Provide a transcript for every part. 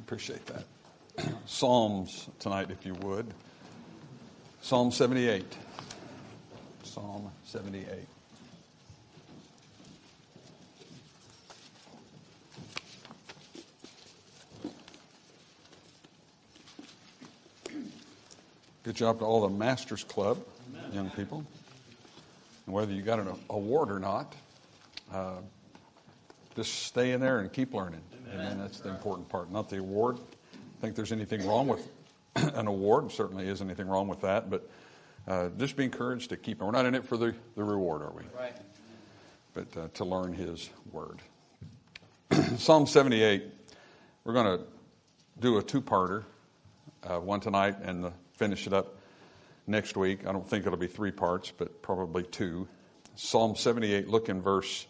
Appreciate that. Psalms tonight, if you would. Psalm 78. Psalm 78. Good job to all the Masters Club, young people. And whether you got an award or not, just stay in there and keep learning. Amen. That's the important part, not the award. I think there's anything wrong with an award. Certainly isn't anything wrong with that, but just be encouraged to keep it. We're not in it for the reward, are we? Right. But to learn His Word. Psalm 78, we're going to do a two-parter, one tonight and finish it up next week. I don't think it'll be 3 parts, but probably 2. Psalm 78, look in verse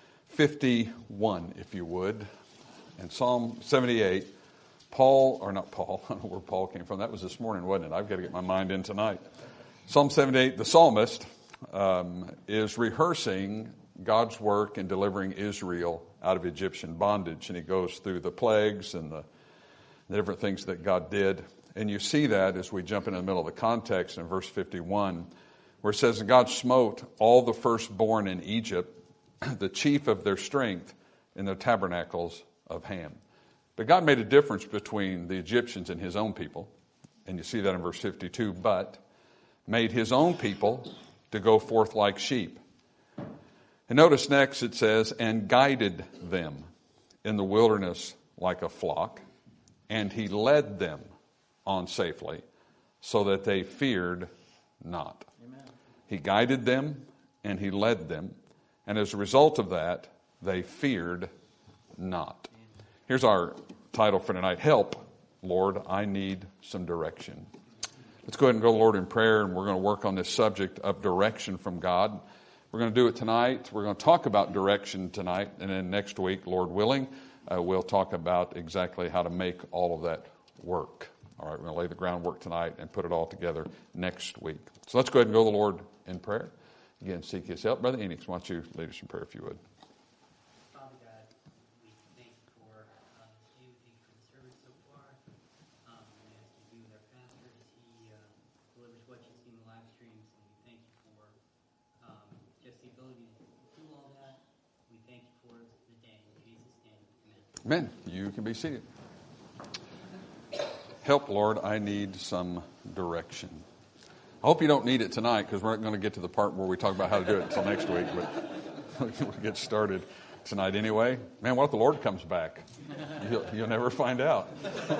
51, if you would. And Psalm 78, Paul, I don't know where Paul came from. That was this morning, wasn't it? I've got to get my mind in tonight. Psalm 78, the psalmist is rehearsing God's work in delivering Israel out of Egyptian bondage. And he goes through the plagues and the different things that God did. And you see that as we jump into the middle of the context in verse 51, where it says, "And God smote all the firstborn in Egypt, the chief of their strength, in the tabernacles of Ham." But God made a difference between the Egyptians and His own people. And you see that in verse 52, "But made His own people to go forth like sheep." And notice next it says, "And guided them in the wilderness like a flock, and He led them on safely, so that they feared not." Amen. He guided them and He led them, and as a result of that, they feared not. Here's our title for tonight: Help, Lord, I need some direction. Let's go ahead and go to the Lord in prayer, and we're going to work on this subject of direction from God. We're going to do it tonight. We're going to talk about direction tonight, and then next week, Lord willing, we'll talk about exactly how to make all of that work. All right, we're going to lay the groundwork tonight and put it all together next week. So let's go ahead and go to the Lord in prayer. Again, seek His help. Brother Enix, why don't you lead us in prayer if you would. Father God, we thank you for you, thank you for the service so far. We ask you to be with our pastor as he delivers what you see in the live streams. And we thank you for just the ability to do all that. We thank you for the day. In Jesus' name, amen. Amen. You can be seated. Help, Lord, I need some direction. I hope you don't need it tonight, because we're not going to get to the part where we talk about how to do it until next week, but we'll get started tonight anyway. Man, what if the Lord comes back? You'll never find out.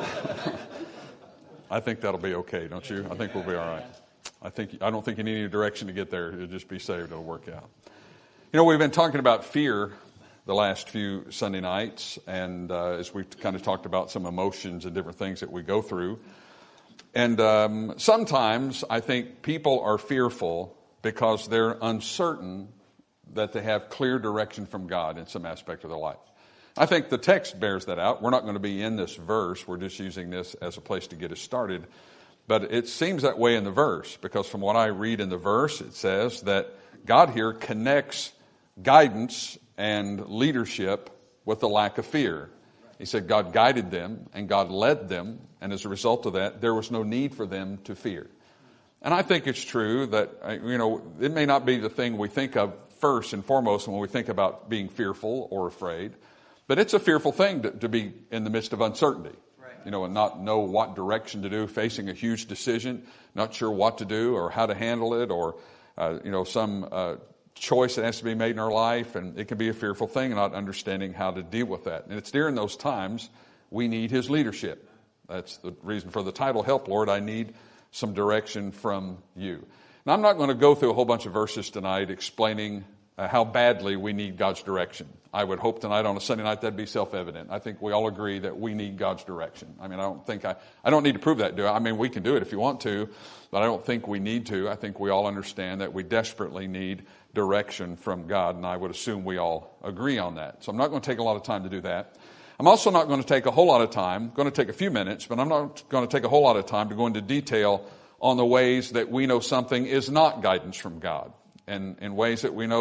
I think that'll be okay, don't you? I think we'll be all right. I don't think you need any direction to get there. You'll just be saved. It'll work out. You know, we've been talking about fear the last few Sunday nights, and as we've kind of talked about some emotions and different things that we go through. And sometimes I think people are fearful because they're uncertain that they have clear direction from God in some aspect of their life. I think the text bears that out. We're not going to be in this verse. We're just using this as a place to get us started. But it seems that way in the verse, because from what I read in the verse, it says that God here connects guidance and leadership with the lack of fear. He said God guided them and God led them, and as a result of that, there was no need for them to fear. And I think it's true that, you know, it may not be the thing we think of first and foremost when we think about being fearful or afraid, but it's a fearful thing to be in the midst of uncertainty. Right. You know, and not know what direction to do, facing a huge decision, not sure what to do or how to handle it, or, some choice that has to be made in our life, and it can be a fearful thing, not understanding how to deal with that. And it's during those times we need His leadership. That's the reason for the title, Help, Lord, I need some direction from you. Now, I'm not going to go through a whole bunch of verses tonight explaining how badly we need God's direction. I would hope tonight on a Sunday night that'd be self-evident. I think we all agree that we need God's direction. I mean, I don't need to prove that, do I? I mean, we can do it if you want to, but I don't think we need to. I think we all understand that we desperately need direction from God, and I would assume we all agree on that. So I'm not going to take a lot of time to do that. I'm also not going to take a whole lot of time. I'm going to take a few minutes, but I'm not going to take a whole lot of time to go into detail on the ways that we know something is not guidance from God, and in ways that we know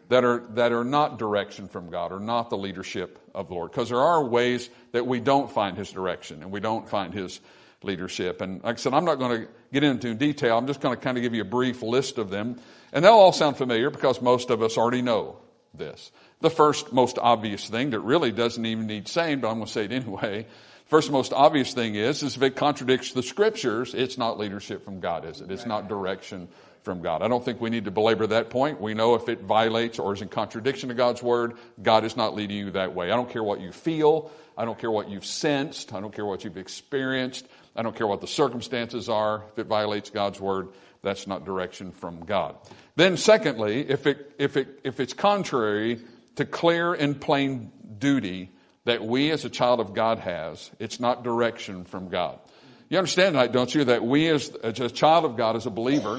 that are not direction from God, or not the leadership of the Lord. Because there are ways that we don't find His direction and we don't find His leadership. And like I said, I'm not going to get into detail. I'm just going to kind of give you a brief list of them. And they'll all sound familiar because most of us already know this. The first most obvious thing that really doesn't even need saying, but I'm going to say it anyway. First most obvious thing is if it contradicts the Scriptures, it's not leadership from God, is it? It's not direction from God. I don't think we need to belabor that point. We know if it violates or is in contradiction to God's Word, God is not leading you that way. I don't care what you feel. I don't care what you've sensed. I don't care what you've experienced. I don't care what the circumstances are. If it violates God's Word, that's not direction from God. Then secondly, if it's contrary to clear and plain duty that we as a child of God has, it's not direction from God. You understand tonight, don't you, that we as a child of God, as a believer,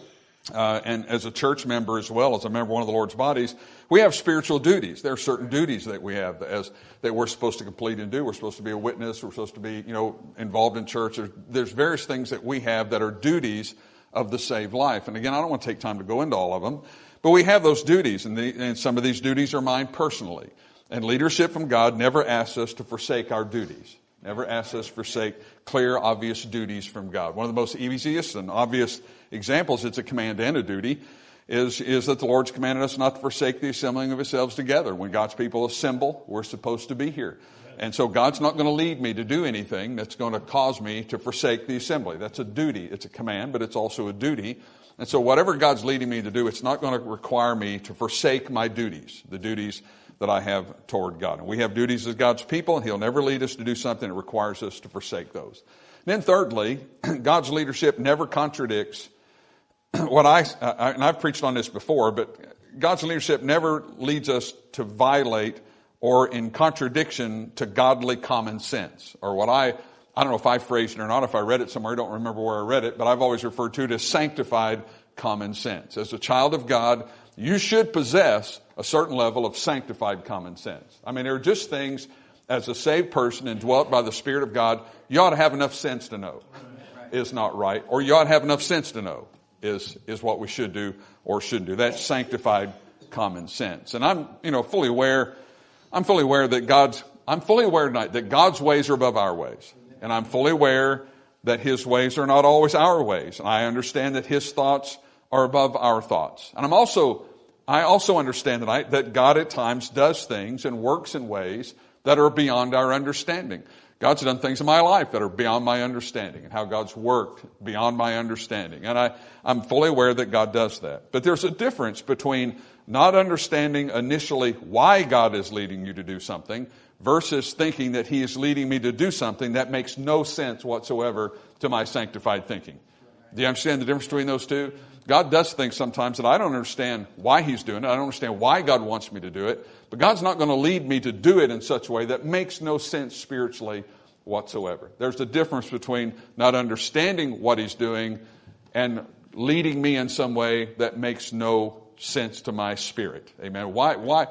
and as a church member as well, as a member of one of the Lord's bodies, we have spiritual duties. There are certain duties that we have that we're supposed to complete and do. We're supposed to be a witness. We're supposed to be, involved in church. There's various things that we have that are duties of the saved life. And again, I don't want to take time to go into all of them, but we have those duties, and some of these duties are mine personally. And leadership from God never asks us to forsake our duties. Never asks us to forsake clear, obvious duties from God. One of the most easiest and obvious examples, it's a command and a duty, is that the Lord's commanded us not to forsake the assembling of ourselves together. When God's people assemble, we're supposed to be here. And so God's not going to lead me to do anything that's going to cause me to forsake the assembly. That's a duty. It's a command, but it's also a duty. And so whatever God's leading me to do, it's not going to require me to forsake my duties, the duties that I have toward God. And we have duties as God's people, and He'll never lead us to do something that requires us to forsake those. And then thirdly, God's leadership never contradicts what and I've preached on this before, but God's leadership never leads us to violate or in contradiction to godly common sense, or what I don't know if I phrased it or not, if I read it somewhere, I don't remember where I read it, but I've always referred to it as sanctified common sense. As a child of God, you should possess a certain level of sanctified common sense. I mean, there are just things, as a saved person and dwelt by the Spirit of God, you ought to have enough sense to know is not right, or you ought to have enough sense to know is what we should do or shouldn't do. That's sanctified common sense. And I'm fully aware that I'm fully aware tonight that God's ways are above our ways. And I'm fully aware that His ways are not always our ways. And I understand that His thoughts are above our thoughts. And I also understand tonight that God at times does things and works in ways that are beyond our understanding. God's done things in my life that are beyond my understanding, and how God's worked beyond my understanding. And I'm fully aware that God does that. But there's a difference between not understanding initially why God is leading you to do something versus thinking that He is leading me to do something that makes no sense whatsoever to my sanctified thinking. Do you understand the difference between those two? God does things sometimes that I don't understand why He's doing it. I don't understand why God wants me to do it. But God's not going to lead me to do it in such a way that makes no sense spiritually whatsoever. There's a difference between not understanding what He's doing and leading me in some way that makes no sense to my spirit. Amen. Why?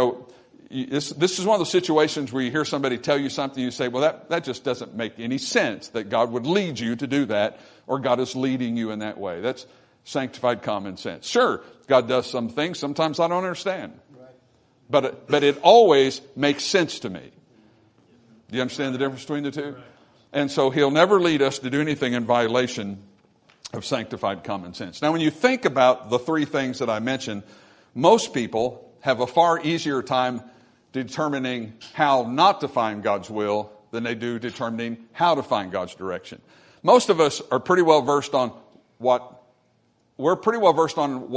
This is one of the situations where you hear somebody tell you something, you say, well, that just doesn't make any sense that God would lead you to do that, or God is leading you in that way. That's sanctified common sense. Sure, God does some things sometimes I don't understand. Right. But it always makes sense to me. Do you understand the difference between the two? Right. And so He'll never lead us to do anything in violation of sanctified common sense. Now, when you think about the three things that I mentioned, most people have a far easier time determining how not to find God's will than they do determining how to find God's direction. Most of us are pretty well versed on we're pretty well versed on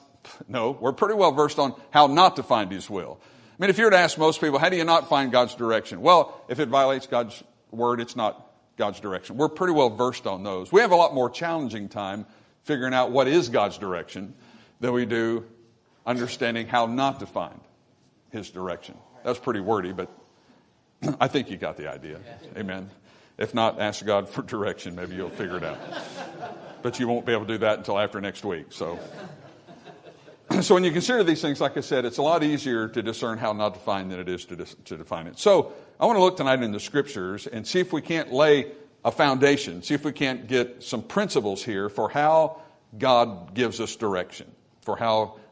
how not to find His will. I mean, if you were to ask most people, how do you not find God's direction? Well, if it violates God's word, it's not God's direction. We're pretty well versed on those. We have a lot more challenging time figuring out what is God's direction than we do understanding how not to find His direction. That's pretty wordy, but I think you got the idea. Amen. If not, ask God for direction. Maybe you'll figure it out. But you won't be able to do that until after next week. So when you consider these things, like I said, it's a lot easier to discern how not to find than it is to define it. So I want to look tonight in the Scriptures and see if we can't lay a foundation, see if we can't get some principles here for how God gives us direction, for how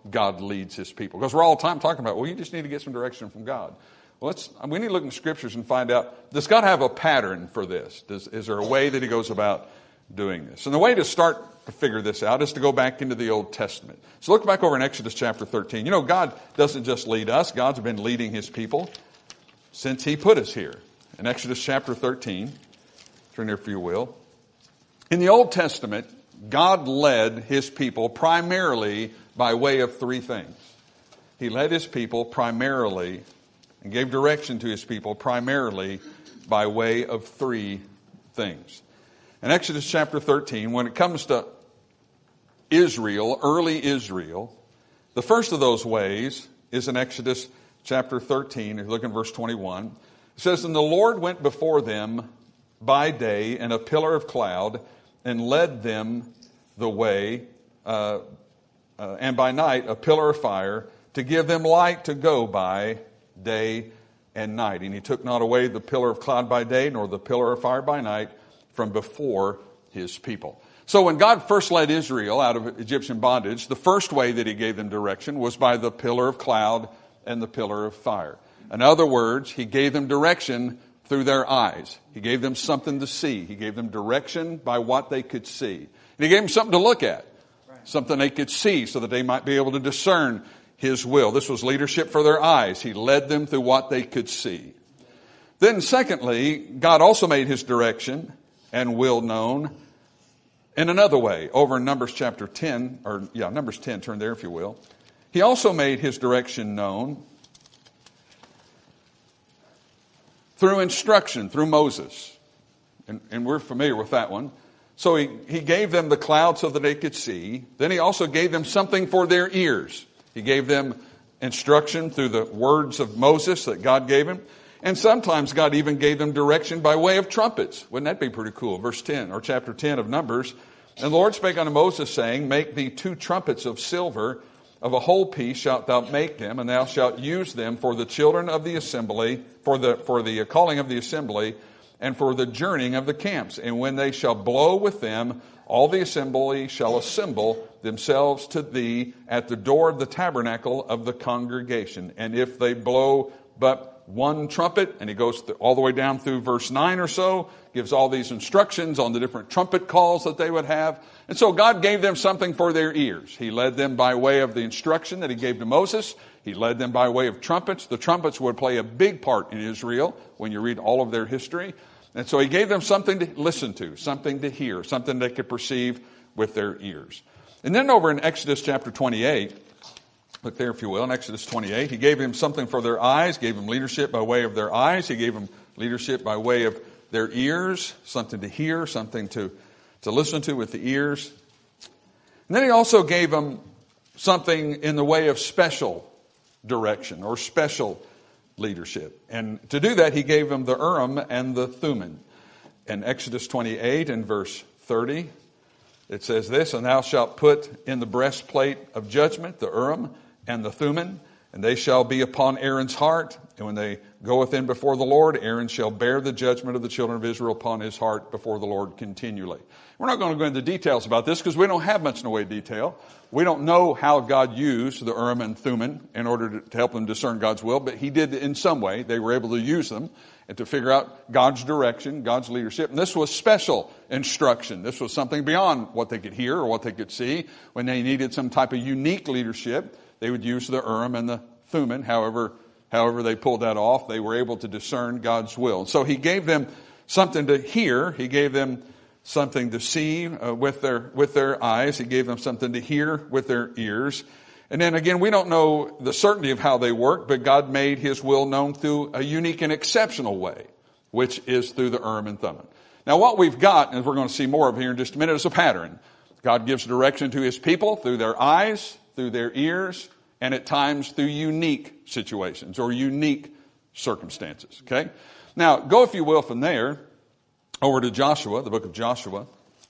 God leads his people. Because we're all the time talking about, well, you just need to get some direction from God. Well, we need to look in the scriptures and find out, does God have a pattern for this? Is there a way that he goes about doing this? And the way to start to figure this out is to go back into the Old Testament. So look back over in Exodus chapter 13. You know, God doesn't just lead us. God's been leading his people since he put us here. In Exodus chapter 13, turn there if you will. In the Old Testament, God led his people primarily by way of three things. He led his people primarily and gave direction to his people primarily by way of three things. In Exodus chapter 13, when it comes to Israel, early Israel, the first of those ways is in Exodus chapter 13. If you look in verse 21, it says, "And the Lord went before them by day in a pillar of cloud and led them the way, and by night a pillar of fire to give them light to go by day and night. And he took not away the pillar of cloud by day nor the pillar of fire by night from before his people." So when God first led Israel out of Egyptian bondage, the first way that he gave them direction was by the pillar of cloud and the pillar of fire. In other words, he gave them direction through their eyes. He gave them something to see. He gave them direction by what they could see. And he gave them something to look at, something they could see so that they might be able to discern his will. This was leadership for their eyes. He led them through what they could see. Then secondly, God also made his direction and will known in another way. Over in Numbers chapter 10, Numbers 10, turn there if you will. He also made his direction known through instruction, through Moses. And we're familiar with that one. So he gave them the cloud so that they could see. Then he also gave them something for their ears. He gave them instruction through the words of Moses that God gave him. And sometimes God even gave them direction by way of trumpets. Wouldn't that be pretty cool? Verse 10, or chapter 10 of Numbers. "And the Lord spake unto Moses, saying, Make thee 2 trumpets of silver, of a whole piece shalt thou make them, and thou shalt use them for the children of the assembly, for the calling of the assembly, and for the journeying of the camps. And when they shall blow with them, all the assembly shall assemble themselves to thee at the door of the tabernacle of the congregation. And if they blow but one trumpet," and he goes all the way down through verse 9 or so, gives all these instructions on the different trumpet calls that they would have. And so God gave them something for their ears. He led them by way of the instruction that he gave to Moses. He led them by way of trumpets. The trumpets would play a big part in Israel when you read all of their history. And so he gave them something to listen to, something to hear, something they could perceive with their ears. And then over in Exodus chapter 28, look there if you will, in Exodus 28, he gave them something for their eyes, gave them leadership by way of their eyes. He gave them leadership by way of their ears, something to hear, something to listen to with the ears. And then he also gave them something in the way of special direction or special leadership. And to do that, he gave them the Urim and the Thummim. In Exodus 28 and verse 30, it says this, "And thou shalt put in the breastplate of judgment the Urim and the Thummim, and they shall be upon Aaron's heart. And when they goeth in before the Lord, Aaron shall bear the judgment of the children of Israel upon his heart before the Lord continually." We're not going to go into details about this because we don't have much in the way of detail. We don't know how God used the Urim and Thummim in order to help them discern God's will, but he did in some way. They were able to use them and to figure out God's direction, God's leadership. And this was special instruction. This was something beyond what they could hear or what they could see. When they needed some type of unique leadership, they would use the Urim and the Thummim. However they pulled that off, they were able to discern God's will. So he gave them something to hear. He gave them something to see with their eyes. He gave them something to hear with their ears. And then again, we don't know the certainty of how they work, but God made his will known through a unique and exceptional way, which is through the Urim and Thummim. Now what we've got, and we're going to see more of here in just a minute, is a pattern. God gives direction to his people through their eyes, through their ears, and at times through unique situations or unique circumstances. Okay? Now, go if you will from there over to Joshua, the book of Joshua.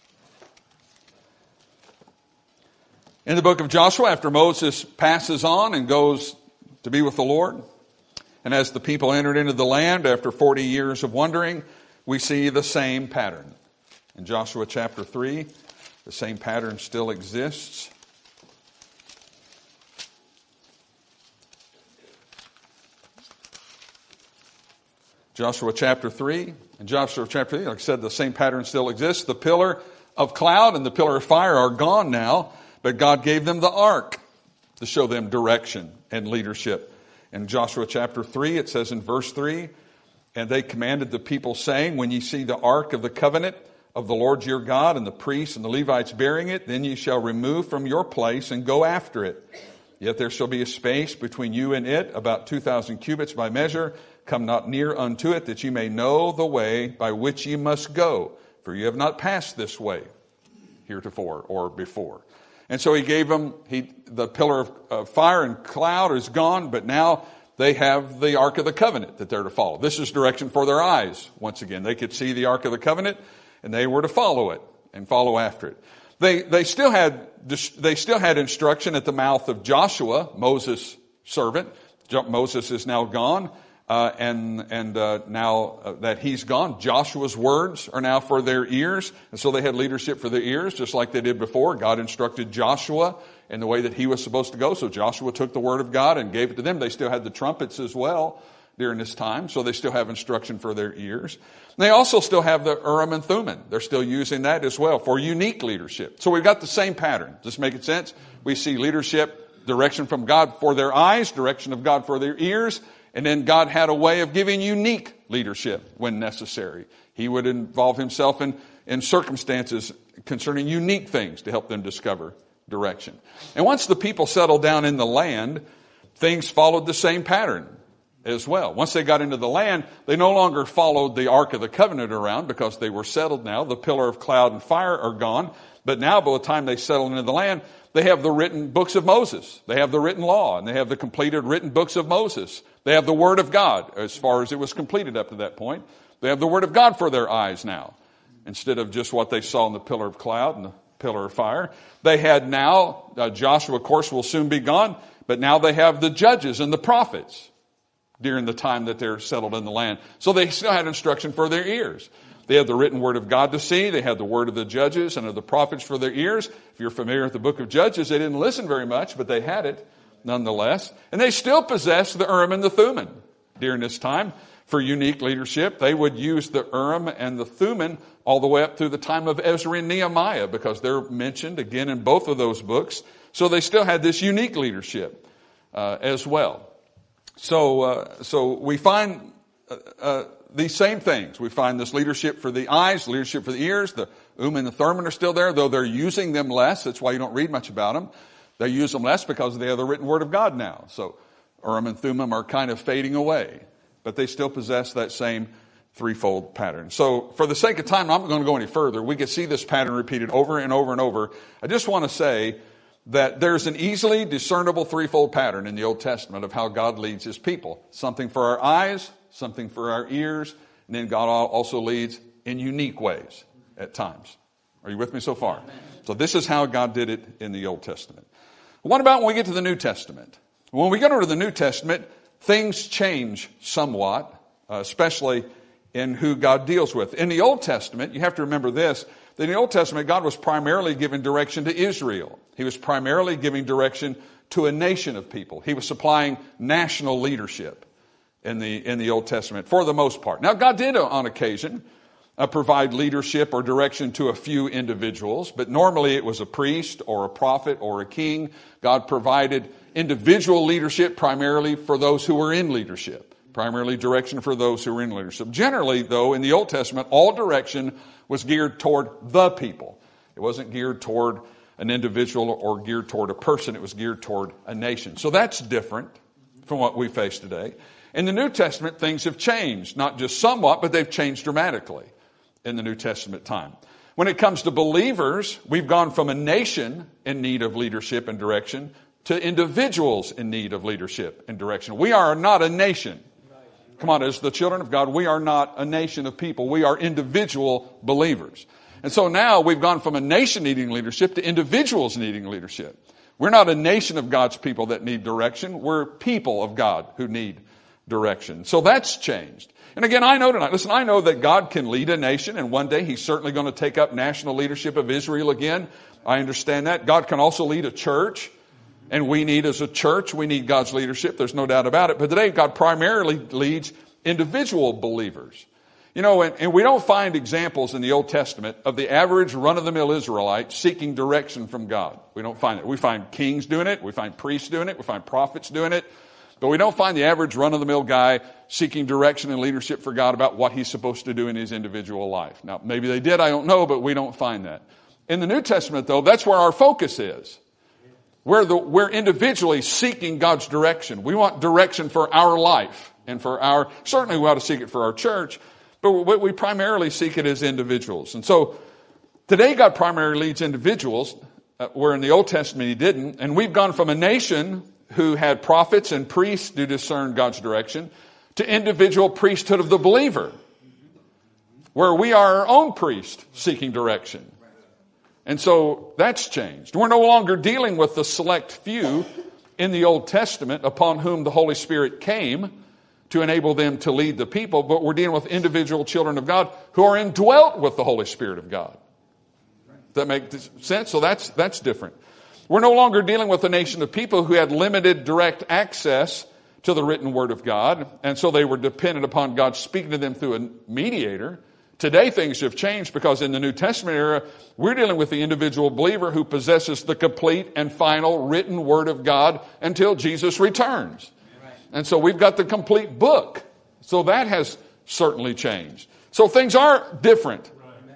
In the book of Joshua, after Moses passes on and goes to be with the Lord, and as the people entered into the land after 40 years of wandering, we see the same pattern. In Joshua chapter 3, the same pattern still exists. Joshua chapter 3. In Joshua chapter 3, like I said, the same pattern still exists. The pillar of cloud and the pillar of fire are gone now, but God gave them the ark to show them direction and leadership. In Joshua chapter 3, it says in verse 3, and they commanded the people, saying, when ye see the ark of the covenant of the Lord your God, and the priests and the Levites bearing it, then ye shall remove from your place and go after it. Yet there shall be a space between you and it, about 2,000 cubits by measure. Come not near unto it, that ye may know the way by which ye must go. For ye have not passed this way heretofore or before. And so he gave them, the pillar of fire and cloud is gone, but now they have the Ark of the Covenant that they're to follow. This is direction for their eyes. Once again, they could see the Ark of the Covenant, and they were to follow it and follow after it. They still had instruction at the mouth of Joshua, Moses' servant. Moses is now gone, and now that he's gone, Joshua's words are now for their ears, and so they had leadership for their ears, just like they did before. God instructed Joshua in the way that he was supposed to go, so Joshua took the word of God and gave it to them. They still had the trumpets as well during this time, so they still have instruction for their ears. They also still have the Urim and Thummim. They're still using that as well for unique leadership. So we've got the same pattern. Does this make sense? We see leadership, direction from God for their eyes, direction of God for their ears, and then God had a way of giving unique leadership when necessary. He would involve himself in circumstances concerning unique things to help them discover direction. And once the people settled down in the land, things followed the same pattern as well. Once they got into the land, they no longer followed the Ark of the Covenant around because they were settled now. The pillar of cloud and fire are gone. But now, by the time they settled into the land, they have the written books of Moses. They have the written law, and they have the completed written books of Moses. They have the Word of God as far as it was completed up to that point. They have the Word of God for their eyes now, instead of just what they saw in the pillar of cloud and the pillar of fire. They had now, Joshua, of course, will soon be gone, but now they have the judges and the prophets during the time that they're settled in the land. So they still had instruction for their ears. They had the written word of God to see. They had the word of the judges and of the prophets for their ears. If you're familiar with the book of Judges, they didn't listen very much, but they had it nonetheless. And they still possessed the Urim and the Thummim during this time for unique leadership. They would use the Urim and the Thummim all the way up through the time of Ezra and Nehemiah, because they're mentioned again in both of those books. So they still had this unique leadership as well. So we find these same things. We find this leadership for the eyes, leadership for the ears. The Urim and the Thummim are still there, though they're using them less. That's why you don't read much about them. They use them less because they have the written word of God now. So Urim and Thummim are kind of fading away, but they still possess that same threefold pattern. So for the sake of time, I'm not going to go any further. We can see this pattern repeated over and over and over. I just want to say that there's an easily discernible threefold pattern in the Old Testament of how God leads his people. Something for our eyes, something for our ears, and then God also leads in unique ways at times. Are you with me so far? So this is how God did it in the Old Testament. What about when we get to the New Testament? When we get over to the New Testament, things change somewhat, especially in who God deals with. In the Old Testament, you have to remember this, that in the Old Testament, God was primarily giving direction to Israel. He was primarily giving direction to a nation of people. He was supplying national leadership in the Old Testament for the most part. Now, God did on occasion provide leadership or direction to a few individuals, but normally it was a priest or a prophet or a king. God provided individual leadership primarily for those who were in leadership, primarily direction for those who were in leadership. Generally, though, in the Old Testament, all direction was geared toward the people. It wasn't geared toward an individual or geared toward a person. It was geared toward a nation. So that's different from what we face today. In the New Testament, things have changed, not just somewhat, but they've changed dramatically in the New Testament time. When it comes to believers, we've gone from a nation in need of leadership and direction to individuals in need of leadership and direction. We are not a nation. Come on, as the children of God, we are not a nation of people. We are individual believers. And so now we've gone from a nation needing leadership to individuals needing leadership. We're not a nation of God's people that need direction. We're people of God who need direction. So that's changed. And again, I know that God can lead a nation, and one day he's certainly going to take up national leadership of Israel again. I understand that. God can also lead a church, and we need, as a church, we need God's leadership. There's no doubt about it. But today, God primarily leads individual believers. You know, and we don't find examples in the Old Testament of the average run-of-the-mill Israelite seeking direction from God. We don't find it. We find kings doing it. We find priests doing it. We find prophets doing it. But we don't find the average run-of-the-mill guy seeking direction and leadership for God about what he's supposed to do in his individual life. Now, maybe they did, I don't know, but we don't find that. In the New Testament, though, that's where our focus is. We're individually seeking God's direction. We want direction for our life and certainly we ought to seek it for our church, but we primarily seek it as individuals. And so today God primarily leads individuals, where in the Old Testament he didn't. And we've gone from a nation who had prophets and priests to discern God's direction to individual priesthood of the believer, where we are our own priest seeking direction. And so that's changed. We're no longer dealing with the select few in the Old Testament upon whom the Holy Spirit came to enable them to lead the people, but we're dealing with individual children of God who are indwelt with the Holy Spirit of God. Does that make sense? So that's different. We're no longer dealing with a nation of people who had limited direct access to the written Word of God, and so they were dependent upon God speaking to them through a mediator. Today things have changed because in the New Testament era, we're dealing with the individual believer who possesses the complete and final written Word of God until Jesus returns. And so we've got the complete book. So that has certainly changed. So things are different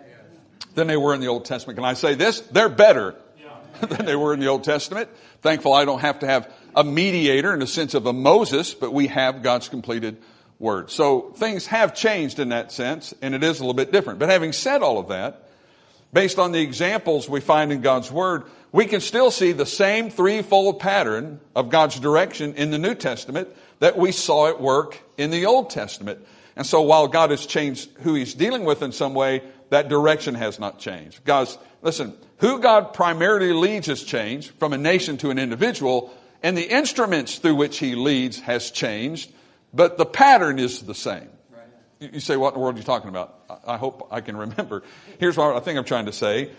than they were in the Old Testament. Can I say this? They're better than they were in the Old Testament. Thankful I don't have to have a mediator in the sense of a Moses, but we have God's completed Word. So things have changed in that sense, and it is a little bit different. But having said all of that, based on the examples we find in God's Word, we can still see the same threefold pattern of God's direction in the New Testament that we saw at work in the Old Testament. And so while God has changed who he's dealing with in some way, that direction has not changed. Guys, listen, who God primarily leads has changed from a nation to an individual, and the instruments through which he leads has changed, but the pattern is the same. You say, what in the world are you talking about? I hope I can remember. Here's what I think I'm trying to say.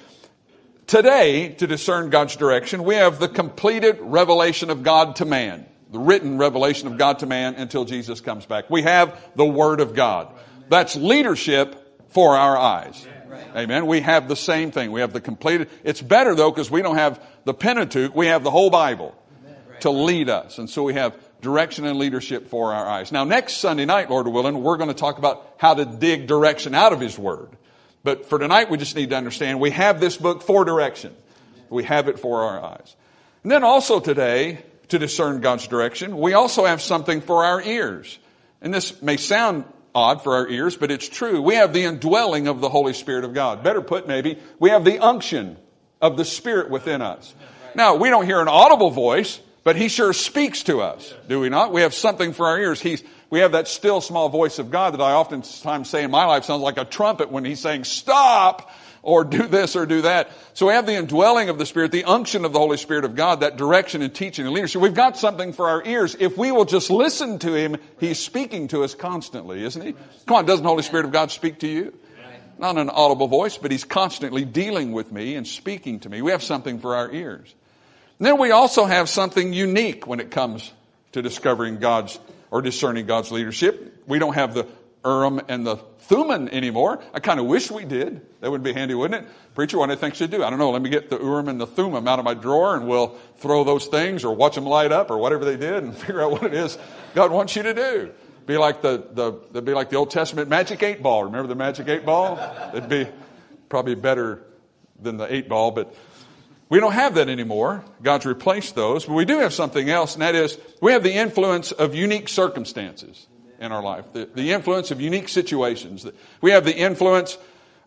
Today, to discern God's direction, we have the completed revelation of God to man. The written revelation of God to man until Jesus comes back. We have the Word of God. That's leadership for our eyes. Amen. We have the same thing. We have the completed. It's better though because we don't have the Pentateuch. We have the whole Bible to lead us. And so we have direction and leadership for our eyes. Now next Sunday night, Lord willing, we're going to talk about how to dig direction out of His Word. But for tonight, we just need to understand we have this book for direction. We have it for our eyes. And then also today, to discern God's direction, we also have something for our ears. And this may sound odd for our ears, but it's true. We have the indwelling of the Holy Spirit of God. Better put, maybe, we have the unction of the Spirit within us. Now, we don't hear an audible voice, but He sure speaks to us, do we not? We have something for our ears. We have that still small voice of God that I oftentimes say in my life sounds like a trumpet when He's saying, stop, or do this or do that. So we have the indwelling of the Spirit, the unction of the Holy Spirit of God, that direction and teaching and leadership. We've got something for our ears. If we will just listen to Him, He's speaking to us constantly, isn't He? Come on, doesn't the Holy Spirit of God speak to you? Not in an audible voice, but He's constantly dealing with me and speaking to me. We have something for our ears. And then we also have something unique when it comes to discovering God's or discerning God's leadership. We don't have the Urim and the Thummim anymore. I kind of wish we did. That would be handy, wouldn't it? Preacher, what do you think should do? I don't know. Let me get the Urim and the Thummim out of my drawer and we'll throw those things or watch them light up or whatever they did and figure out what it is God wants you to do. Be like the Old Testament magic 8 ball. Remember the magic 8 ball? It'd be probably better than the 8 ball, but we don't have that anymore. God's replaced those. But we do have something else, and that is we have the influence of unique circumstances in our life, the influence of unique situations. We have the influence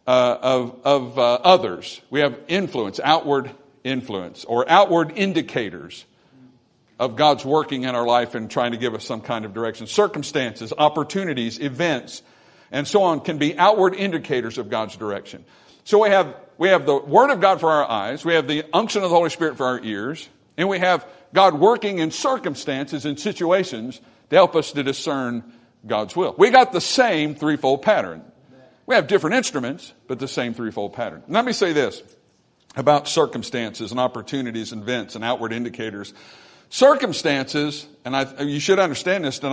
of others. We have outward influence, or outward indicators of God's working in our life and trying to give us some kind of direction. Circumstances, opportunities, events, and so on can be outward indicators of God's direction. So we have the Word of God for our eyes, we have the unction of the Holy Spirit for our ears, and we have God working in circumstances and situations to help us to discern God's will. We got the same threefold pattern. We have different instruments, but the same threefold pattern. Let me say this about circumstances and opportunities and events and outward indicators. Circumstances, and you should understand this tonight,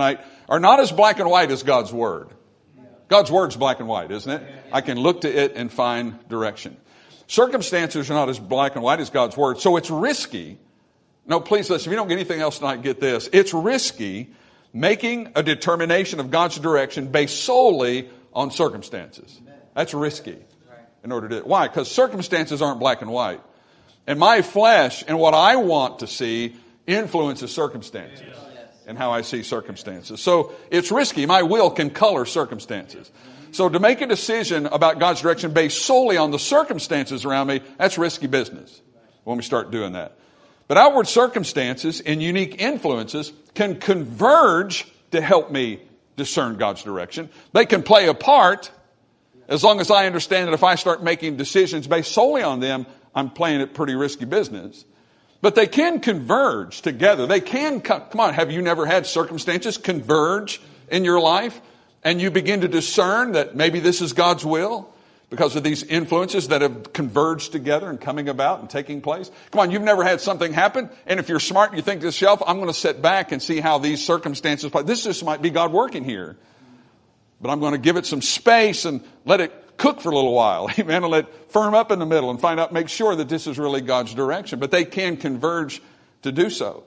are not as black and white as God's Word. God's Word's black and white, isn't it? I can look to it and find direction. Circumstances are not as black and white as God's Word, so it's risky. No, please listen, if you don't get anything else tonight, get this. It's risky making a determination of God's direction based solely on circumstances. That's risky in order to do it. Why? Because circumstances aren't black and white. And my flesh and what I want to see influences circumstances and how I see circumstances. So it's risky. My will can color circumstances. So to make a decision about God's direction based solely on the circumstances around me, that's risky business when we start doing that. But outward circumstances and unique influences can converge to help me discern God's direction. They can play a part as long as I understand that if I start making decisions based solely on them, I'm playing it pretty risky business. But they can converge together. They can, come on, have you never had circumstances converge in your life? And you begin to discern that maybe this is God's will because of these influences that have converged together and coming about and taking place. Come on, you've never had something happen. And if you're smart and you think to yourself, I'm going to sit back and see how these circumstances play. This just might be God working here. But I'm going to give it some space and let it cook for a little while. Amen. And let it firm up in the middle and find out, make sure that this is really God's direction. But they can converge to do so.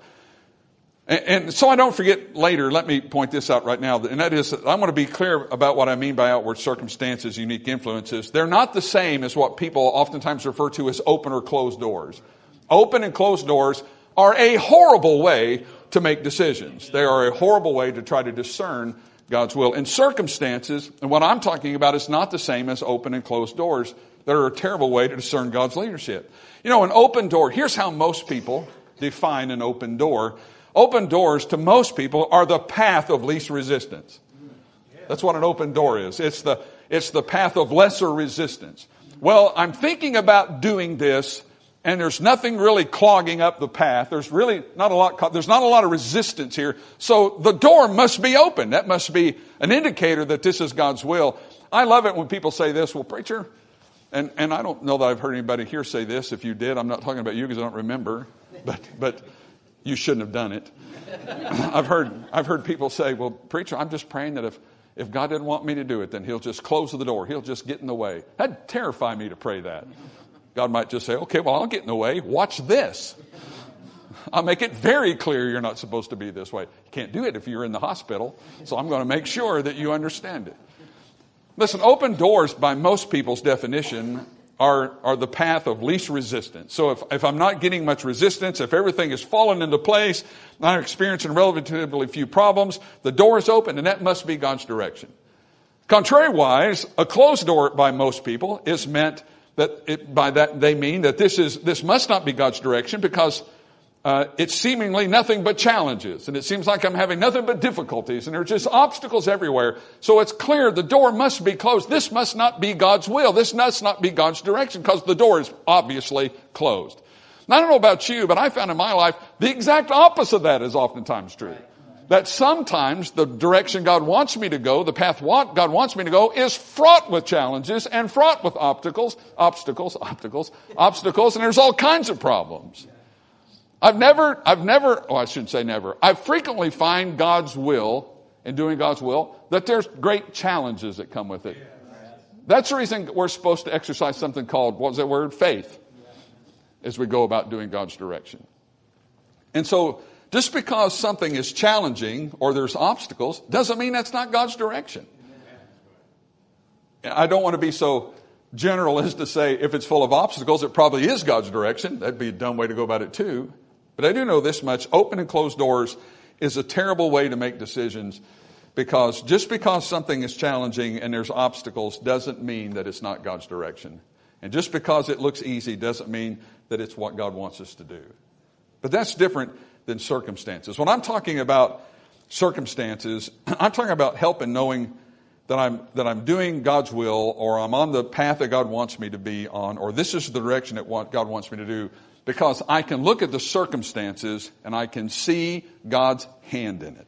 And so I don't forget later, let me point this out right now. And that is, I want to be clear about what I mean by outward circumstances, unique influences. They're not the same as what people oftentimes refer to as open or closed doors. Open and closed doors are a horrible way to make decisions. They are a horrible way to try to discern God's will. And circumstances, and what I'm talking about is not the same as open and closed doors that are a terrible way to discern God's leadership. You know, an open door, here's how most people define an open door. Open doors to most people are the path of least resistance. That's what an open door is. It's the path of lesser resistance. Well, I'm thinking about doing this, and there's nothing really clogging up the path. There's not a lot of resistance here. So the door must be open. That must be an indicator that this is God's will. I love it when people say this, well, preacher, and I don't know that I've heard anybody here say this. If you did, I'm not talking about you because I don't remember, but you shouldn't have done it. I've heard people say, well, preacher, I'm just praying that if God didn't want me to do it, then he'll just close the door. He'll just get in the way. That'd terrify me to pray that. God might just say, okay, well, I'll get in the way. Watch this. I'll make it very clear you're not supposed to be this way. You can't do it if you're in the hospital, so I'm going to make sure that you understand it. Listen, open doors by most people's definition are the path of least resistance. So if I'm not getting much resistance, if everything is falling into place, I'm experiencing relatively few problems, the door is open, and that must be God's direction. Contrariwise, a closed door by most people is meant by that they mean that this must not be God's direction because it's seemingly nothing but challenges, and it seems like I'm having nothing but difficulties, and there are just obstacles everywhere. So it's clear the door must be closed. This must not be God's will. This must not be God's direction because the door is obviously closed. Now, I don't know about you, but I found in my life the exact opposite of that is oftentimes true. That sometimes the direction God wants me to go, the path God wants me to go, is fraught with challenges and fraught with obstacles, and there's all kinds of problems. I shouldn't say never. I frequently find God's will, in doing God's will, that there's great challenges that come with it. That's the reason we're supposed to exercise something called, what was that word? Faith, as we go about doing God's direction. And so, just because something is challenging or there's obstacles doesn't mean that's not God's direction. I don't want to be so general as to say if it's full of obstacles, it probably is God's direction. That'd be a dumb way to go about it too. But I do know this much. Open and closed doors is a terrible way to make decisions because just because something is challenging and there's obstacles doesn't mean that it's not God's direction. And just because it looks easy doesn't mean that it's what God wants us to do. But that's different than circumstances. When I'm talking about circumstances, I'm talking about help in knowing that I'm doing God's will, or I'm on the path that God wants me to be on, or this is the direction that God wants me to do, because I can look at the circumstances and I can see God's hand in it.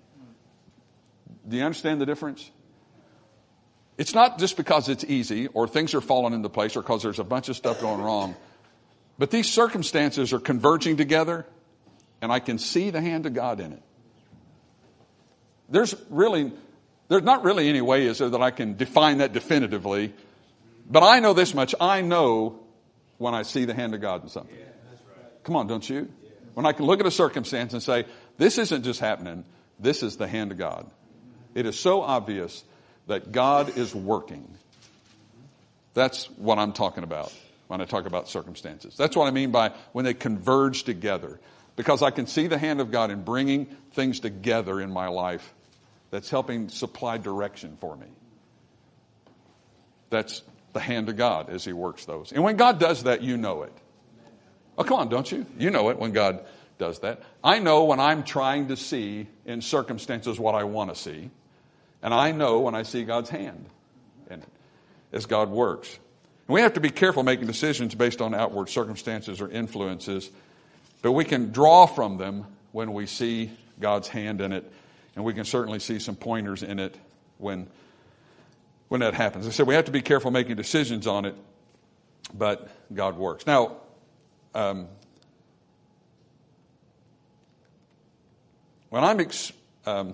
Do you understand the difference? It's not just because it's easy or things are falling into place or because there's a bunch of stuff going wrong, but these circumstances are converging together and I can see the hand of God in it. there's not really any way, is there, that I can define that definitively. But I know this much. I know when I see the hand of God in something. Yeah, that's right. Come on, don't you? Yeah. When I can look at a circumstance and say, this isn't just happening. This is the hand of God. It is so obvious that God is working. That's what I'm talking about when I talk about circumstances. That's what I mean by when they converge together. Because I can see the hand of God in bringing things together in my life that's helping supply direction for me. That's the hand of God as he works those. And when God does that, you know it. Oh, come on, don't you? You know it when God does that. I know when I'm trying to see in circumstances what I want to see. And I know when I see God's hand in it as God works. And we have to be careful making decisions based on outward circumstances or influences. But we can draw from them when we see God's hand in it. And we can certainly see some pointers in it when that happens. I said we have to be careful making decisions on it, but God works. Now, when I'm trying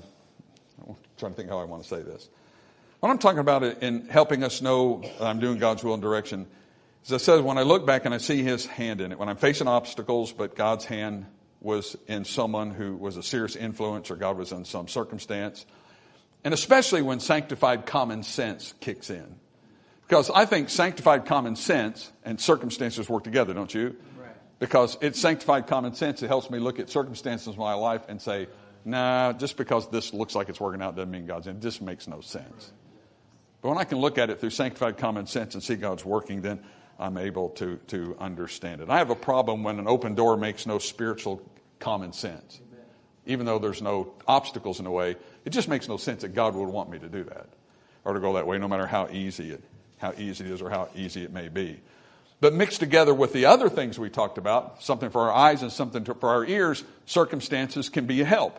to think how I want to say this. When I'm talking about it in helping us know that I'm doing God's will and direction, as I said, when I look back and I see his hand in it, when I'm facing obstacles, but God's hand was in someone who was a serious influence, or God was in some circumstance, and especially when sanctified common sense kicks in. Because I think sanctified common sense and circumstances work together, don't you? Right. Because it's sanctified common sense. It helps me look at circumstances in my life and say, nah, just because this looks like it's working out doesn't mean God's in. It just makes no sense. But when I can look at it through sanctified common sense and see God's working, then I'm able to understand it. I have a problem when an open door makes no spiritual common sense. Even though there's no obstacles in the way, it just makes no sense that God would want me to do that or to go that way, no matter how easy it is or how easy it may be. But mixed together with the other things we talked about, something for our eyes and something for our ears, circumstances can be a help.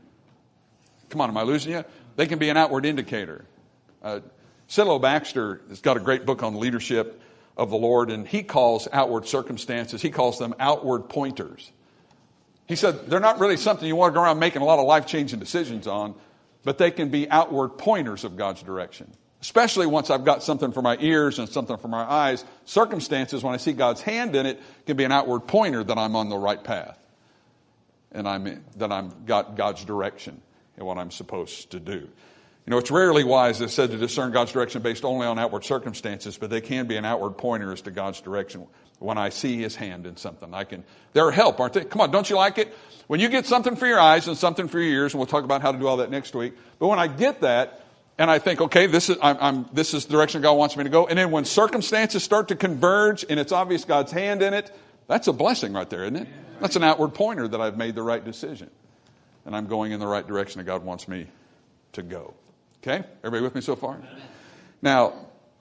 Come on, am I losing you? They can be an outward indicator. Sidlow Baxter has got a great book on leadership of the Lord, and he calls outward circumstances, he calls them outward pointers. He said they're not really something you want to go around making a lot of life-changing decisions on, but they can be outward pointers of God's direction. Especially once I've got something for my ears and something for my eyes. Circumstances, when I see God's hand in it, can be an outward pointer that I'm on the right path. And that I'm got God's direction in what I'm supposed to do. You know, it's rarely wise, as said, to discern God's direction based only on outward circumstances, but they can be an outward pointer as to God's direction. When I see his hand in something, they're a help, aren't they? Come on, don't you like it? When you get something for your eyes and something for your ears, and we'll talk about how to do all that next week. But when I get that, and I think, okay, this is the direction God wants me to go. And then when circumstances start to converge and it's obvious God's hand in it, that's a blessing right there, isn't it? That's an outward pointer that I've made the right decision. And I'm going in the right direction that God wants me to go. Okay? Everybody with me so far? Now,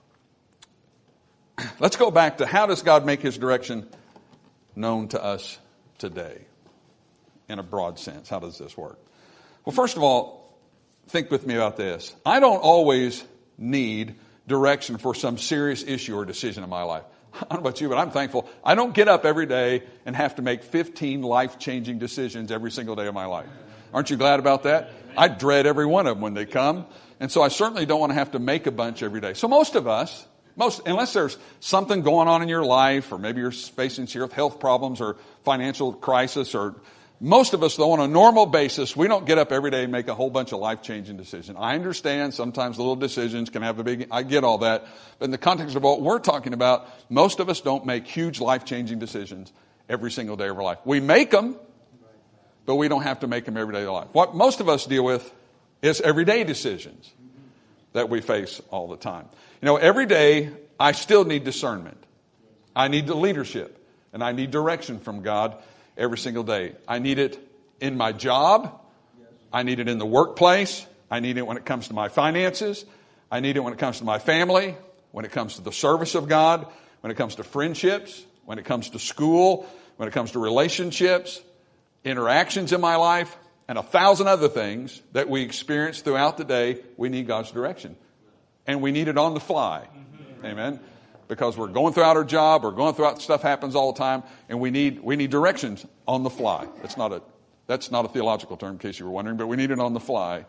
let's go back to how does God make his direction known to us today? In a broad sense, how does this work? Well, first of all, think with me about this. I don't always need direction for some serious issue or decision in my life. I don't know about you, but I'm thankful. I don't get up every day and have to make 15 life-changing decisions every single day of my life. Aren't you glad about that? I dread every one of them when they come. And so I certainly don't want to have to make a bunch every day. So most of us, unless there's something going on in your life, or maybe you're facing serious health problems or financial crisis, or most of us, though, on a normal basis, we don't get up every day and make a whole bunch of life-changing decisions. I understand sometimes little decisions can have I get all that. But in the context of what we're talking about, most of us don't make huge life-changing decisions every single day of our life. We make them, but we don't have to make them every day of life. What most of us deal with is everyday decisions that we face all the time. You know, every day I still need discernment. I need the leadership, and I need direction from God every single day. I need it in my job. I need it in the workplace. I need it when it comes to my finances. I need it when it comes to my family, when it comes to the service of God, when it comes to friendships, when it comes to school, when it comes to relationships, interactions in my life, and 1,000 other things that we experience throughout the day. We need God's direction. And we need it on the fly. Amen. Because we're going throughout our job, we're going throughout, stuff happens all the time, and we need directions on the fly. That's not a theological term in case you were wondering, but we need it on the fly.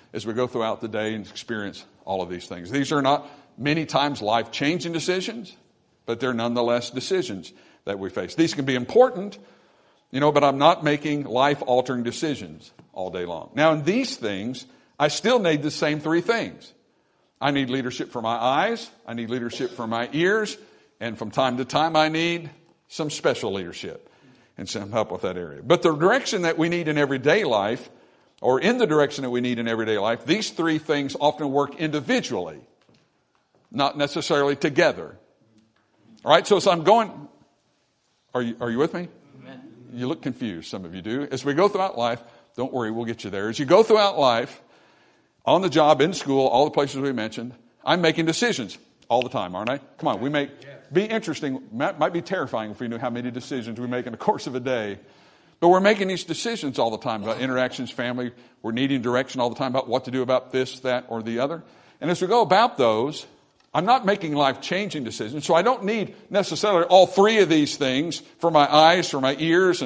as we go throughout the day and experience all of these things. These are not many times life-changing decisions, but they're nonetheless decisions that we face. These can be important, but I'm not making life-altering decisions all day long. Now, in these things, I still need the same three things. I need leadership for my eyes, I need leadership for my ears, and from time to time I need some special leadership and some help with that area. But the direction that we need in everyday life, or in the direction that we need in everyday life, these three things often work individually, not necessarily together. All right, so as I'm going, are you with me? Amen. You look confused, some of you do. As we go throughout life, don't worry, we'll get you there. As you go throughout life, on the job, in school, all the places we mentioned, I'm making decisions all the time, aren't I? Come on, be interesting. Might be terrifying if we knew how many decisions we make in the course of a day. But we're making these decisions all the time about interactions, family. We're needing direction all the time about what to do about this, that, or the other. And as we go about those, I'm not making life-changing decisions. So I don't need necessarily all three of these things for my eyes, for my ears,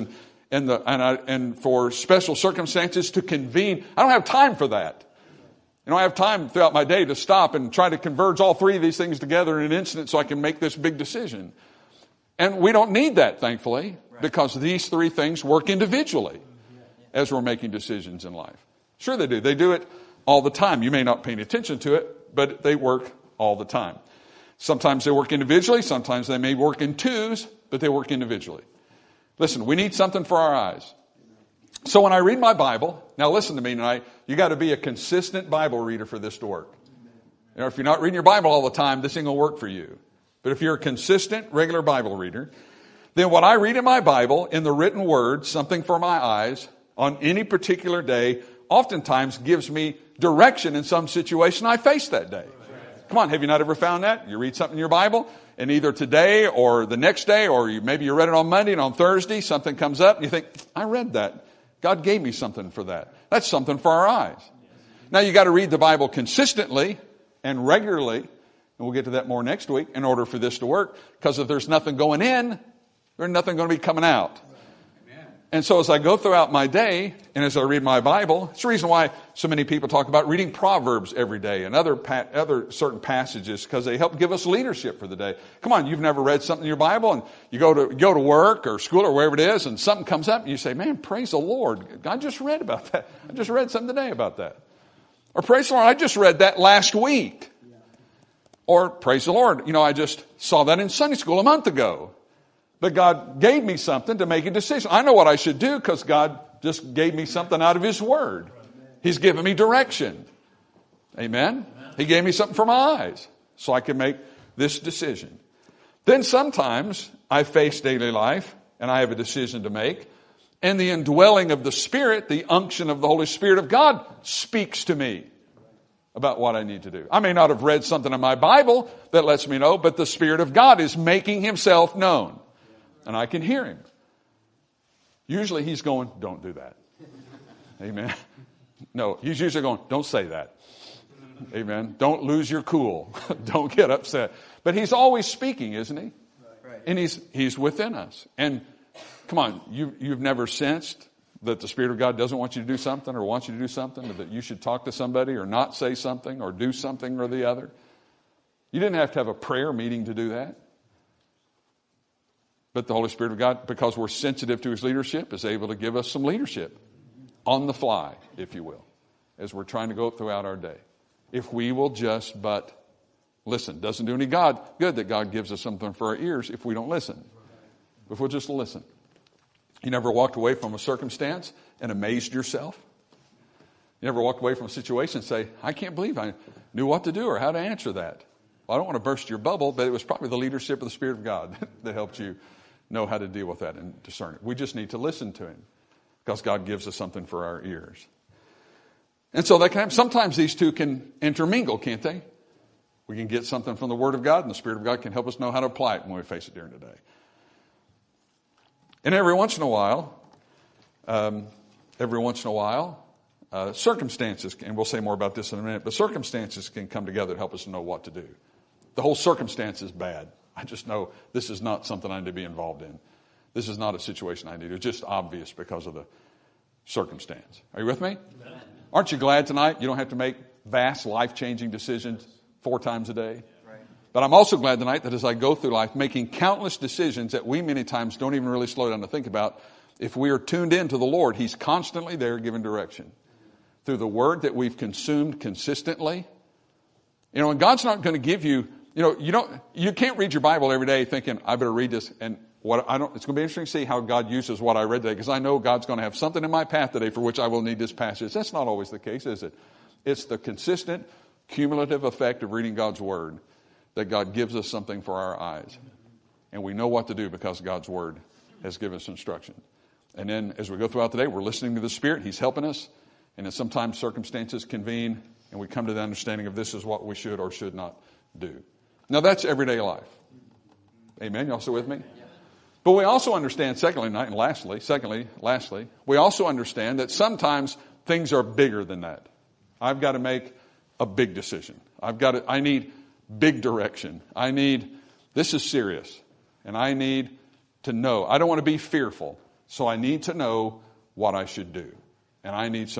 and for special circumstances to convene. I don't have time for that. I have time throughout my day to stop and try to converge all three of these things together in an instant so I can make this big decision. And we don't need that, thankfully, because these three things work individually as we're making decisions in life. Sure they do. They do it all the time. You may not pay attention to it, but they work all the time. Sometimes they work individually. Sometimes they may work in twos, but they work individually. Listen, we need something for our eyes. So when I read my Bible, now listen to me tonight, you got to be a consistent Bible reader for this to work. If you're not reading your Bible all the time, this ain't going to work for you. But if you're a consistent, regular Bible reader, then what I read in my Bible, in the written word, something for my eyes, on any particular day, oftentimes gives me direction in some situation I face that day. Come on, have you not ever found that? You read something in your Bible, and either today or the next day, or maybe you read it on Monday, and on Thursday something comes up, and you think, I read that. God gave me something for that. That's something for our eyes. Now you got to read the Bible consistently and regularly, and we'll get to that more next week, in order for this to work, because if there's nothing going in, there's nothing going to be coming out. And so as I go throughout my day, and as I read my Bible, it's the reason why so many people talk about reading Proverbs every day and other certain passages, because they help give us leadership for the day. Come on, you've never read something in your Bible, and you go to work or school or wherever it is, and something comes up, and you say, man, praise the Lord. I just read about that. I just read something today about that. Or praise the Lord, I just read that last week. Or praise the Lord, I just saw that in Sunday school a month ago. But God gave me something to make a decision. I know what I should do because God just gave me something out of His Word. He's given me direction. Amen? He gave me something for my eyes so I can make this decision. Then sometimes I face daily life and I have a decision to make. And the indwelling of the Spirit, the unction of the Holy Spirit of God speaks to me about what I need to do. I may not have read something in my Bible that lets me know, but the Spirit of God is making Himself known. And I can hear Him. Usually He's going, don't do that. Amen. No, He's usually going, don't say that. Amen. Don't lose your cool. Don't get upset. But He's always speaking, isn't He? Right. And He's within us. And come on, you've never sensed that the Spirit of God doesn't want you to do something or wants you to do something, or that you should talk to somebody or not say something or do something or the other. You didn't have to have a prayer meeting to do that. But the Holy Spirit of God, because we're sensitive to His leadership, is able to give us some leadership on the fly, if you will, as we're trying to go throughout our day. If we will just but listen. Doesn't do any good that God gives us something for our ears if we don't listen. If we'll just listen. You never walked away from a circumstance and amazed yourself? You never walked away from a situation and say, I can't believe I knew what to do or how to answer that. Well, I don't want to burst your bubble, but it was probably the leadership of the Spirit of God that helped you know how to deal with that and discern it. We just need to listen to Him because God gives us something for our ears. And so sometimes these two can intermingle, can't they? We can get something from the Word of God, and the Spirit of God can help us know how to apply it when we face it during the day. And every once in a while, circumstances, and we'll say more about this in a minute, but circumstances can come together to help us know what to do. The whole circumstance is bad. I just know this is not something I need to be involved in. This is not a situation I need. It's just obvious because of the circumstance. Are you with me? Aren't you glad tonight you don't have to make vast, life-changing decisions 4 times a day? But I'm also glad tonight that as I go through life, making countless decisions that we many times don't even really slow down to think about, if we are tuned in to the Lord, He's constantly there giving direction. Through the Word that we've consumed consistently. And God's not going to give you, you can't read your Bible every day thinking, I better read this. And it's going to be interesting to see how God uses what I read today, because I know God's going to have something in my path today for which I will need this passage. That's not always the case, is it? It's the consistent, cumulative effect of reading God's Word that God gives us something for our eyes. And we know what to do because God's Word has given us instruction. And then as we go throughout the day, we're listening to the Spirit. He's helping us. And then sometimes circumstances convene, and we come to the understanding of this is what we should or should not do. Now that's everyday life. Amen? Y'all still with me? But we also understand, lastly, we also understand that sometimes things are bigger than that. I've got to make a big decision. I need big direction. This is serious. And I need to know. I don't want to be fearful. So I need to know what I should do. And I need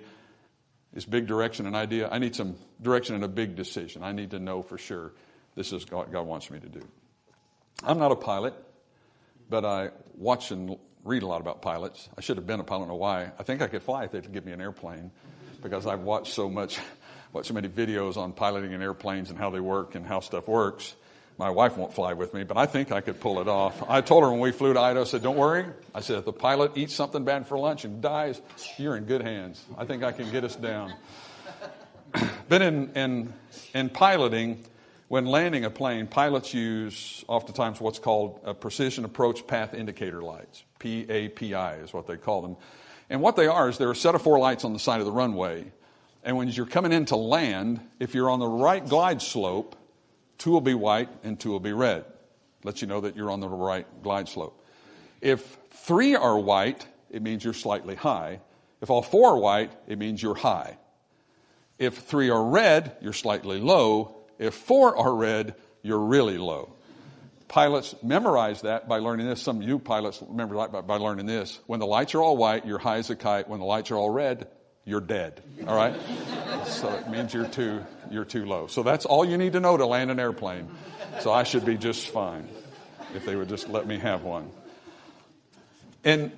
is big direction an idea? I need some direction in a big decision. I need to know for sure this is what God wants me to do. I'm not a pilot, but I watch and read a lot about pilots. I should have been a pilot. I don't know why. I think I could fly if they'd give me an airplane, because I've watched so many videos on piloting and airplanes and how they work and how stuff works. My wife won't fly with me, but I think I could pull it off. I told her when we flew to Idaho, I said, don't worry. I said, if the pilot eats something bad for lunch and dies, you're in good hands. I think I can get us down. But in piloting, when landing a plane, pilots use oftentimes what's called a precision approach path indicator lights. PAPI is what they call them. And what they are is they're a set of 4 lights on the side of the runway. And when you're coming in to land, if you're on the right glide slope, 2 will be white and 2 will be red. Lets you know that you're on the right glide slope. If 3 are white, it means you're slightly high. If all 4 are white, it means you're high. If 3 are red, you're slightly low. If 4 are red, you're really low. Pilots memorize that by learning this. Some of you pilots remember that by learning this. When the lights are all white, you're high as a kite. When the lights are all red, you're dead. All right? So it means you're too low. So that's all you need to know to land an airplane. So I should be just fine if they would just let me have one. In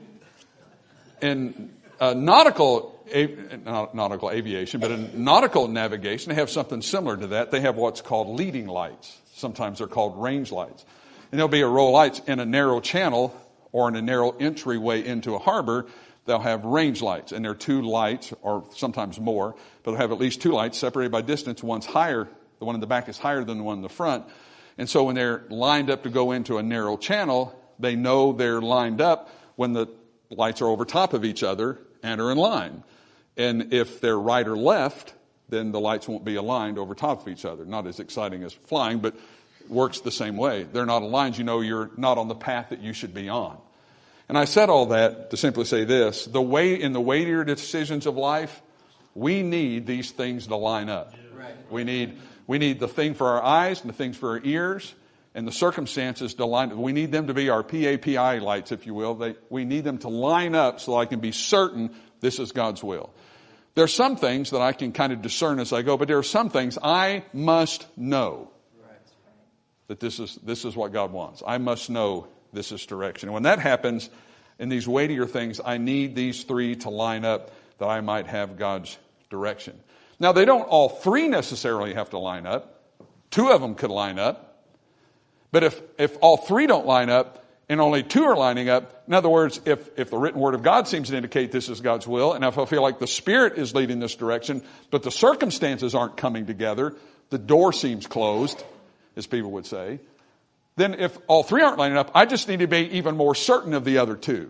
nautical aviation, but in nautical navigation, they have something similar to that. They have what's called leading lights. Sometimes they're called range lights. And there'll be a row of lights in a narrow channel or in a narrow entryway into a harbor. They'll have range lights, and they're 2 lights, or sometimes more, but they'll have at least 2 lights separated by distance. One's higher, the one in the back is higher than the one in the front. And so when they're lined up to go into a narrow channel, they know they're lined up when the lights are over top of each other and are in line. And if they're right or left, then the lights won't be aligned over top of each other. Not as exciting as flying, but works the same way. They're not aligned. You know you're not on the path that you should be on. And I said all that to simply say this. In the weightier decisions of life, we need these things to line up. Right. We need the thing for our eyes and the things for our ears and the circumstances to line up. We need them to be our PAPI lights, if you will. We need them to line up so I can be certain this is God's will. There are some things that I can kind of discern as I go, but there are some things I must know that this is what God wants. I must know this is direction. And when that happens in these weightier things, I need these 3 to line up that I might have God's direction. Now, they don't all 3 necessarily have to line up. 2 of them could line up. But if all 3 don't line up and only 2 are lining up, in other words, if the written word of God seems to indicate this is God's will, and if I feel like the Spirit is leading this direction, but the circumstances aren't coming together, the door seems closed, as people would say, then if all 3 aren't lining up, I just need to be even more certain of the other 2.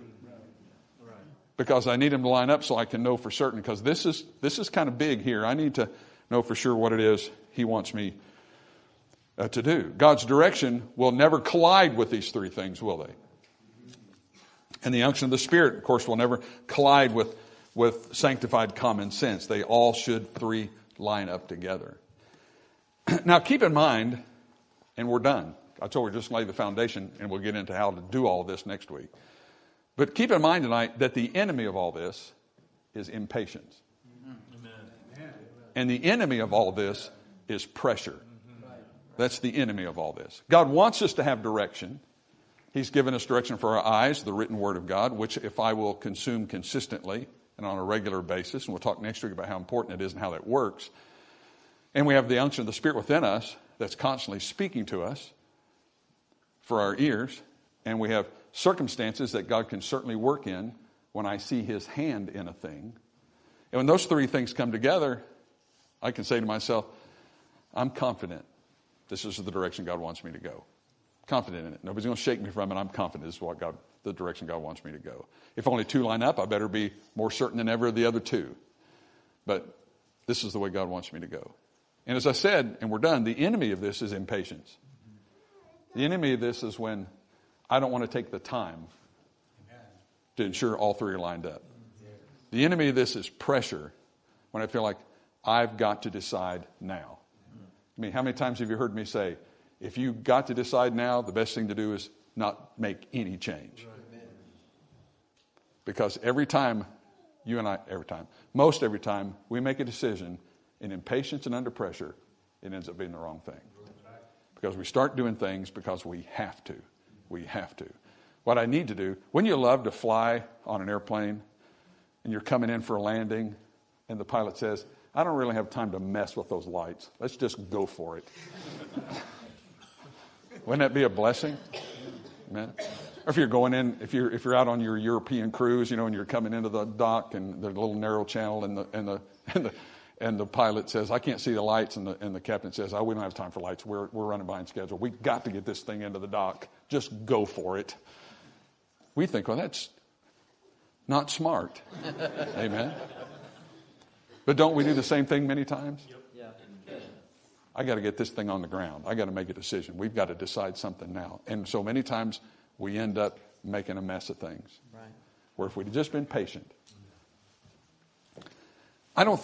Because I need them to line up so I can know for certain, because this is kind of big here. I need to know for sure what it is He wants me to do. God's direction will never collide with these 3 things, will they? And the unction of the Spirit, of course, will never collide with sanctified common sense. They all should 3 line up together. Now, keep in mind, and we're done. I told you just lay the foundation, and we'll get into how to do all this next week. But keep in mind tonight that the enemy of all this is impatience. And the enemy of all this is pressure. That's the enemy of all this. God wants us to have direction. He's given us direction for our eyes, the written word of God, which if I will consume consistently and on a regular basis, and we'll talk next week about how important it is and how that works. And we have the unction of the Spirit within us that's constantly speaking to us for our ears. And we have circumstances that God can certainly work in when I see his hand in a thing. And when those three things come together, I can say to myself, I'm confident this is the direction God wants me to go. Confident in it. Nobody's going to shake me from it. I'm confident this is the direction God wants me to go. If only two line up, I better be more certain than ever of the other two. But this is the way God wants me to go. And as I said, and we're done, the enemy of this is impatience. The enemy of this is when I don't want to take the time to ensure all three are lined up. The enemy of this is pressure when I feel like I've got to decide now. I mean, how many times have you heard me say, if you got to decide now, the best thing to do is not make any change. Because every time most every time we make a decision in impatience and under pressure, it ends up being the wrong thing. Because we start doing things because we have to. We have to. What I need to do, wouldn't you love to fly on an airplane and you're coming in for a landing and the pilot says, I don't really have time to mess with those lights. Let's just go for it. Wouldn't that be a blessing? Amen. Or if you're going in, if you're out on your European cruise, and you're coming into the dock and the little narrow channel and the pilot says, I can't see the lights, and the captain says, we don't have time for lights. We're running behind schedule. We've got to get this thing into the dock. Just go for it. We think, well, that's not smart. Amen. But don't we do the same thing many times? Yeah. I got to get this thing on the ground. I got to make a decision. We've got to decide something now. And so many times we end up making a mess of things. Right. Where if we'd just been patient. I know.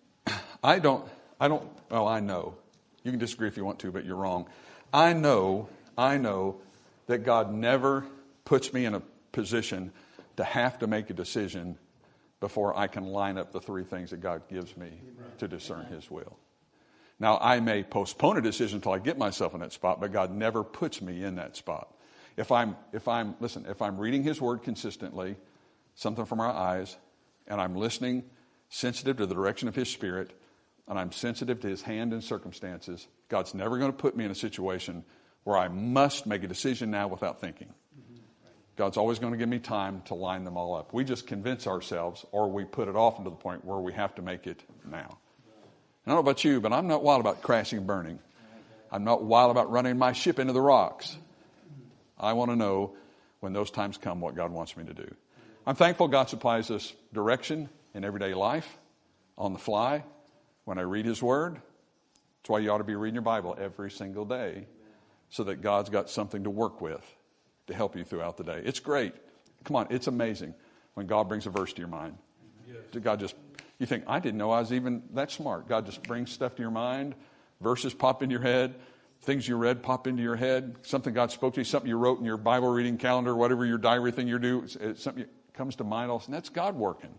You can disagree if you want to, but you're wrong. I know that God never puts me in a position to have to make a decision before I can line up the three things that God gives me to discern his will. Now, I may postpone a decision until I get myself in that spot, but God never puts me in that spot. If I'm reading his word consistently, something from our eyes, and I'm listening, sensitive to the direction of his Spirit, and I'm sensitive to his hand in circumstances, God's never going to put me in a situation where I must make a decision now without thinking. God's always going to give me time to line them all up. We just convince ourselves, or we put it off into the point where we have to make it now. I don't know about you, but I'm not wild about crashing and burning. I'm not wild about running my ship into the rocks. I want to know when those times come what God wants me to do. I'm thankful God supplies us direction in everyday life, on the fly, when I read his word. That's why you ought to be reading your Bible every single day, so that God's got something to work with to help you throughout the day. It's great. Come on, it's amazing when God brings a verse to your mind. Yes. You think, I didn't know I was even that smart. God just brings stuff to your mind. Verses pop in your head. Things you read pop into your head. Something God spoke to you, something you wrote in your Bible reading calendar, whatever your diary thing you do, it's something that comes to mind all of a sudden. That's God working.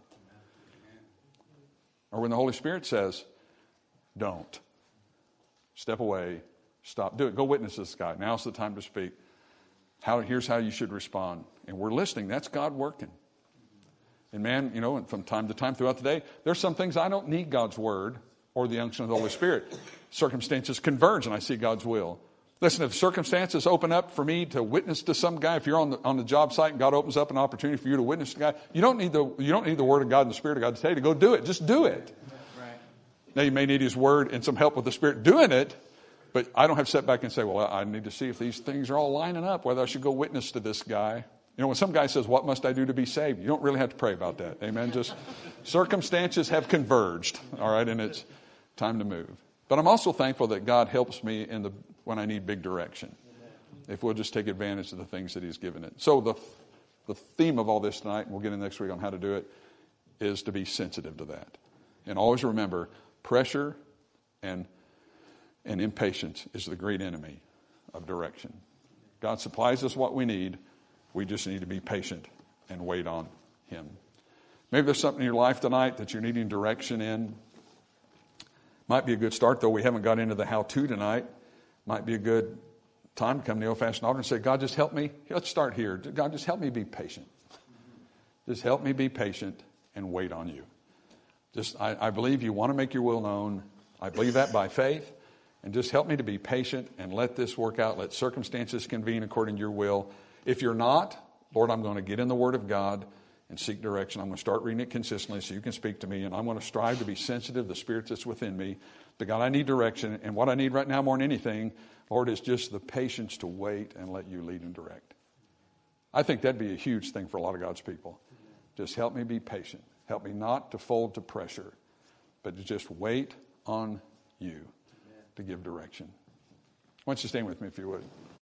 Or when the Holy Spirit says, don't. Step away. Stop. Do it. Go witness this guy. Now's the time to speak. Here's how you should respond. And we're listening. That's God working. And man, from time to time throughout the day, there's some things I don't need God's word or the unction of the Holy Spirit. Circumstances converge and I see God's will. Listen, if circumstances open up for me to witness to some guy, if you're on the job site and God opens up an opportunity for you to witness to a guy, you don't need the word of God and the Spirit of God to tell you to go do it. Just do it. Right. Now you may need his word and some help with the Spirit doing it, but I don't have to sit back and say, well, I need to see if these things are all lining up, whether I should go witness to this guy. When some guy says, what must I do to be saved? You don't really have to pray about that. Amen. Just circumstances have converged. All right. And it's time to move. But I'm also thankful that God helps me when I need big direction. If we'll just take advantage of the things that he's given it. So the theme of all this tonight, and we'll get in next week on how to do it, is to be sensitive to that. And always remember, pressure and impatience is the great enemy of direction. God supplies us what we need. We just need to be patient and wait on him. Maybe there's something in your life tonight that you're needing direction in. Might be a good start, though we haven't got into the how-to tonight. Might be a good time to come to the old-fashioned altar and say, God, just help me. Let's start here. God, just help me be patient. Just help me be patient and wait on you. I believe you want to make your will known. I believe that by faith. And just help me to be patient and let this work out. Let circumstances convene according to your will. If you're not, Lord, I'm going to get in the Word of God and seek direction. I'm going to start reading it consistently so you can speak to me. And I'm going to strive to be sensitive to the Spirit that's within me. But God, I need direction. And what I need right now more than anything, Lord, is just the patience to wait and let you lead and direct. I think that'd be a huge thing for a lot of God's people. Just help me be patient. Help me not to fold to pressure, but to just wait on you to give direction. Why don't you stand with me if you would?